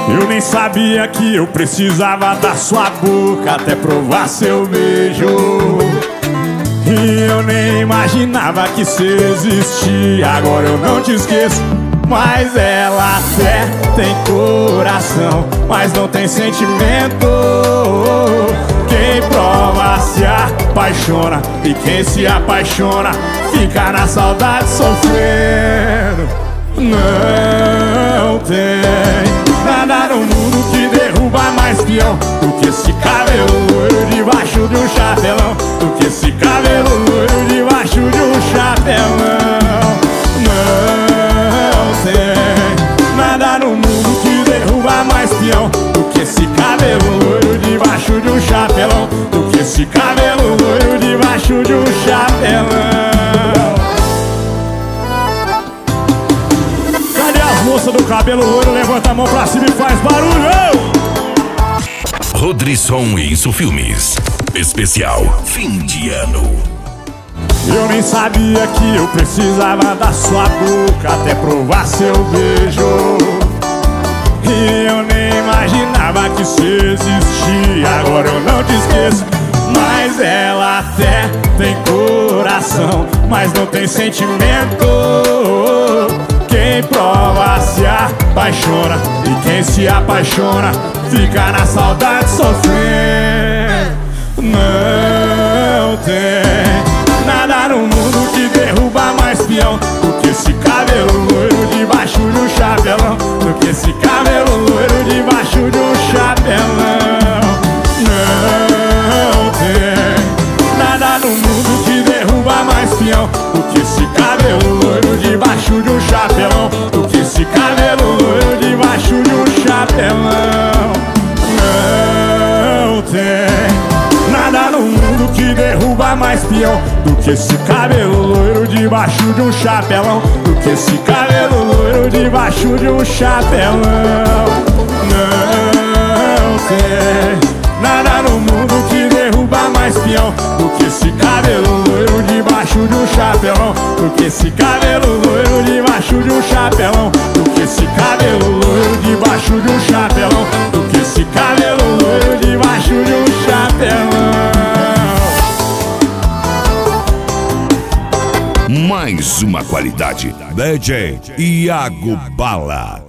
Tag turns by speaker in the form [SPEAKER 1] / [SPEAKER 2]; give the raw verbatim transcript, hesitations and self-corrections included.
[SPEAKER 1] Eu nem sabia que eu precisava da sua boca até provar seu beijo. E eu nem imaginava que você existia. Agora eu não te esqueço. Mas ela até tem coração, mas não tem sentimento. Quem prova se apaixona, e quem se apaixona fica na saudade sofrendo. Não tem nada no mundo que derruba mais peão do que esse cabelo loiro debaixo de um chapelão. Do que esse cabelo loiro debaixo de um chapelão. Não tem nada no mundo que derruba mais peão do que esse cabelo loiro debaixo de um chapelão. Do que esse cabelo loiro debaixo de um chapelão. Moça do cabelo loiro, levanta a mão pra cima e faz barulho!
[SPEAKER 2] Rodrisson Isso Filmes especial fim de ano.
[SPEAKER 1] Eu nem sabia que eu precisava da sua boca até provar seu beijo. E eu nem imaginava que você existia. Agora eu não te esqueço. Mas ela até tem coração, mas não tem sentimento. Quem prova se apaixona, e quem se apaixona fica na saudade sofrendo. Não tem nada no mundo que derruba mais peão do que esse cabelo loiro debaixo de um chapelão. Do que esse cabelo loiro debaixo de um chapelão. Não tem nada no mundo que derruba mais peão do que esse cabelo loiro debaixo de um chapelão. Do que esse cabelo loiro debaixo de um chapelão. Não tem nada no mundo que derruba mais peão do que esse cabelo loiro debaixo de um chapelão. Do que esse cabelo loiro debaixo de um chapelão. Não tem nada no mundo que derruba mais peão do que esse cabelo loiro debaixo de um chapelão. Do que esse cabelo loiro debaixo de um chapelão. Do que esse cabelo loiro debaixo de um chapelão. Do que esse cabelo loiro debaixo de um chapelão.
[SPEAKER 2] Mais uma qualidade. D J Iago Bala.